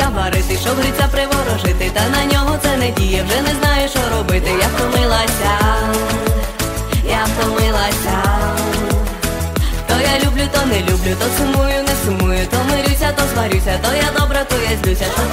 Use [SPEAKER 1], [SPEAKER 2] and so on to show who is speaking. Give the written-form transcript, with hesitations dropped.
[SPEAKER 1] наварити, щоб гриця приворожити, та на нього це не діє, вже не знаю, що робити. Я втомилася, я втомилася. То я люблю, то не люблю, то сумую, не сумую, то мирюся, то сварюся, то я добра, то я злюся.